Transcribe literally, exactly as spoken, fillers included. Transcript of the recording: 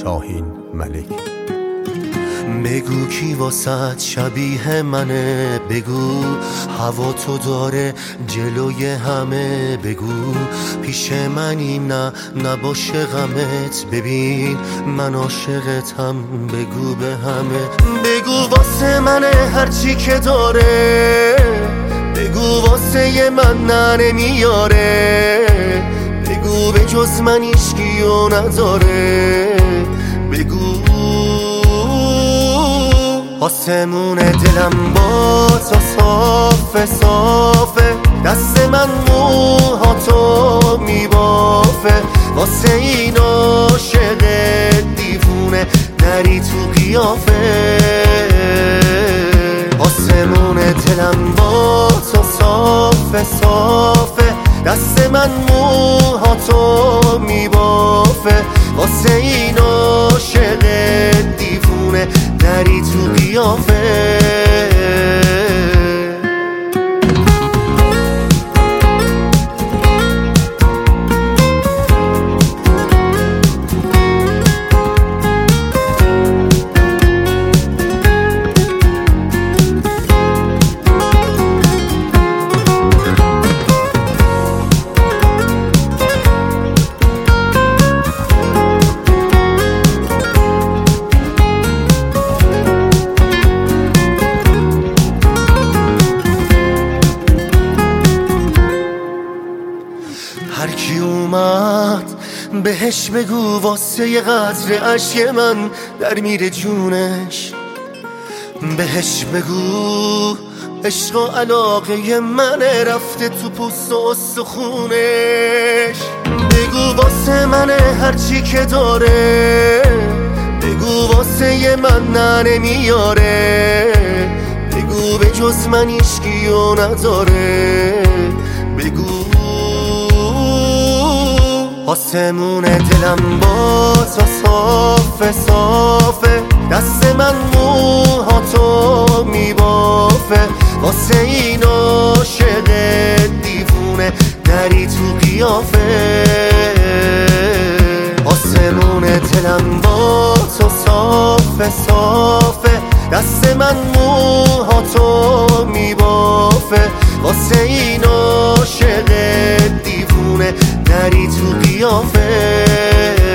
شاهین ملک. بگو کی واسط شبیه منه، بگو هوا تو داره جلوی همه، بگو پیش منی نه نباشه غمت، ببین من عاشقتم بگو به همه. بگو واسه منه هرچی که داره، بگو واسه ی من نه نمیاره، بگو به جز من هیچکیو نداره، بگو آسمون دلم با تو صافه صافه، دست من موهاتو میبافه، واسه این عاشق دیوونه نری تو قیافه. آسمون دلم با تو صافه صافه، دست من موهاتو میبافه، واسه این عاشق دیوونه نری تو قیافه. هر کی اومد بهش بگو واسه ی قطره اشک من در میره جونش، بهش بگو عشق و علاقه من رفته تو پوست و استخونش، بگو واسه من هرچی که داره، بگو واسه ی من نه نمیاره، بگو به جز من هیچکیو نداره، بگو آسمون دلم با تو صافه صافه، دست من موهاتو میبافه، واسه این عاشق دیوونه نری تو قیافه. آسمون دلم با تو صافه صافه، دست من موهاتو میبافه، واسه این عاشق دیوونه نری تو قیافه.